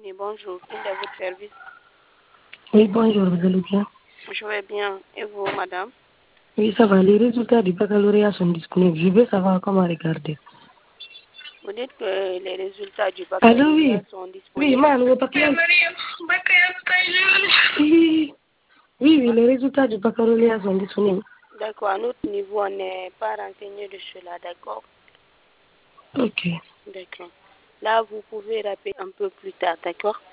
Oui, bonjour. Quel est votre service? Oui, bonjour, vous allez bien? Je vais bien. Et vous, madame? Oui, ça va. Les résultats du baccalauréat sont disponibles. Je veux savoir comment regarder. Vous dites que les résultats du Allô, oui. baccalauréat sont Oui, disponibles? Oui, les résultats du baccalauréat sont disponibles. D'accord. À notre niveau, on n'est pas renseigné de cela, d'accord? Ok. D'accord. Là, vous pouvez rappeler un peu plus tard, d'accord?